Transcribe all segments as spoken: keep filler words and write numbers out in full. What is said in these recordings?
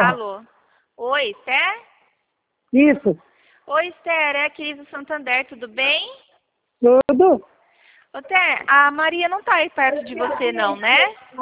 Alô? Oi, Esther? Isso. Oi, Esther, é a Cris do Santander, tudo bem? Tudo? Ô, Esther, a Maria não tá aí perto de você não, né?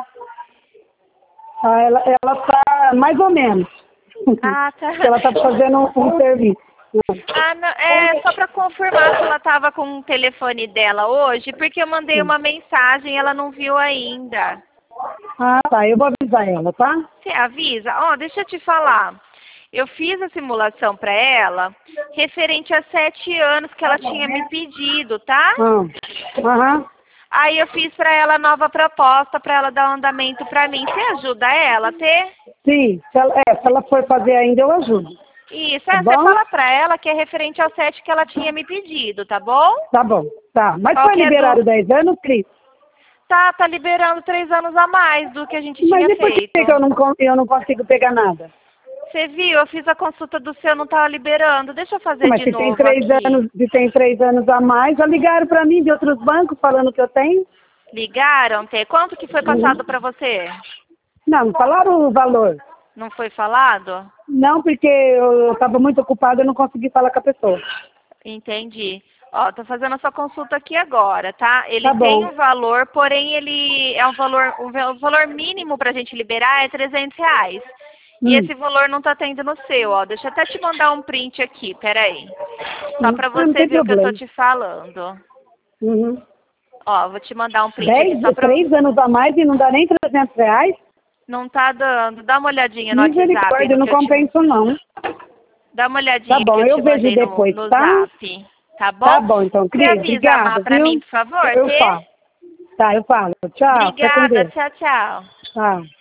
Ah, ela, ela tá mais ou menos. Ah, tá. Ela tá fazendo um, um serviço. Ah, não, é só para confirmar se ela tava com o telefone dela hoje, porque eu mandei uma mensagem e ela não viu ainda. Ah, tá. Eu vou avisar ela, tá? Você avisa? Ó, deixa eu te falar. Eu fiz a simulação para ela referente a sete anos que ela tinha me pedido, tá? Ah, aham. Aí eu fiz para ela nova proposta para ela dar um andamento para mim. Você ajuda ela a ter? Sim, se ela, é, se ela for fazer ainda, eu ajudo. Isso, Tá é, você bom? fala para ela que é referente ao sete que ela tinha me pedido, tá bom? Tá bom, tá. Mas foi Qualquer liberado dúvida. dez anos, Cris? Tá, tá liberando três anos a mais do que a gente Mas tinha e por que feito. que eu não, con- eu não consigo pegar nada? Você viu? Eu fiz a consulta do seu, não tava liberando. Deixa eu fazer Mas de se tem novo três aqui. anos, se tem três anos a mais, já ligaram pra mim de outros bancos falando que eu tenho. Ligaram, Tê? Quanto que foi Uhum. passado para você? Não, não falaram o valor. Não foi falado? Não, porque eu estava muito ocupada e não consegui falar com a pessoa. Entendi. Ó, tô fazendo a sua consulta aqui agora, tá? Ele Tá tem bom. um valor, porém ele é um valor, um va- o valor mínimo pra gente liberar é trezentos reais. E Hum. esse valor não tá tendo no seu, ó. Deixa eu até te mandar um print aqui, peraí. Só Hum, pra Não você tem ver o que eu tô problema. te falando. Uhum. Ó, vou te mandar um print aqui Dez, só pra... três anos a mais e não dá nem trezentos reais? Não tá dando. Dá uma olhadinha no WhatsApp Misericórdia, no não que eu te... compensa não. Dá uma Tá olhadinha que bom, eu eu te vejo mandei no, depois, no tá? Zap. Tá Tá bom? bom, então, Você Cris, avisa a Má obrigada, pra mim, viu? por favor, Eu Tê? falo. Tá, eu falo. Tchau, fica com Obrigada, Deus. tchau, tchau. Tchau.